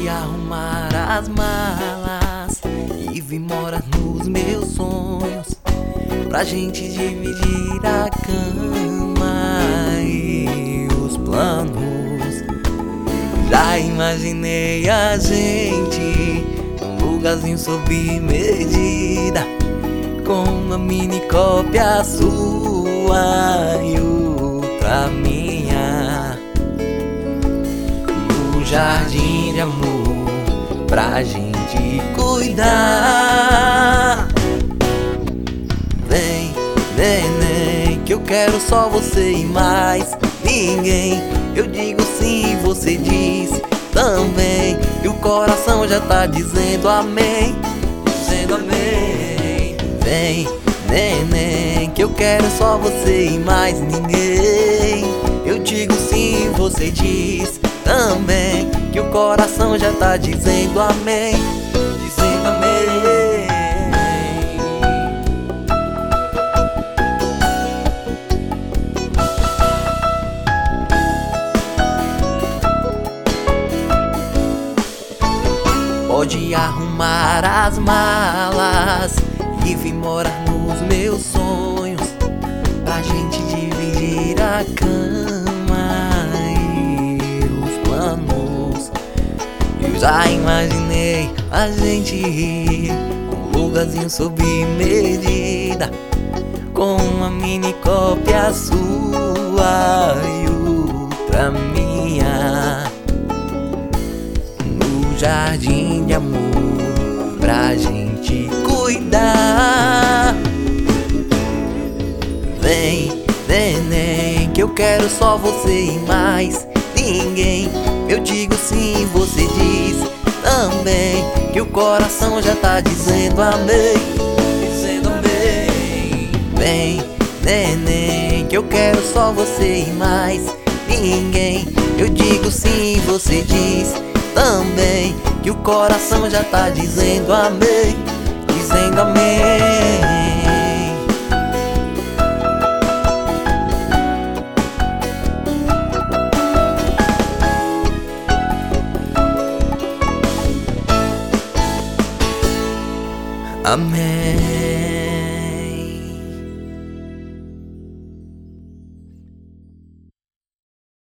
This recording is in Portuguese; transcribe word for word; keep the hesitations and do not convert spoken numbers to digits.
Pode arrumar as malas e vir morar nos meus sonhos, pra gente dividir a cama e os planos. Já imaginei a gente num lugarzinho sob medida, com uma mini cópia sua e outra minha, no jardim de amor, pra gente cuidar. Vem, neném, que eu quero só você e mais ninguém. Eu digo sim, você diz também, e o coração já tá dizendo amém, dizendo amém. Vem, neném, que eu quero só você e mais ninguém. Eu digo sim, você diz também, que o coração já tá dizendo amém, dizendo amém. Pode arrumar as malas e vir morar nos meus sonhos, pra gente dividir a cama e os planos. Eu já imaginei a gente ir num lugarzinho sob medida, com uma mini cópia sua e outra minha, no jardim de amor, pra gente cuidar. Vem, neném, que eu quero só você e mais ninguém. Eu digo sim, você diz também, que o coração já tá dizendo amém, dizendo amém. Vem, neném, que eu quero só você e mais ninguém. Eu digo sim, você diz também, que o coração já tá dizendo amém, dizendo amém. Amém.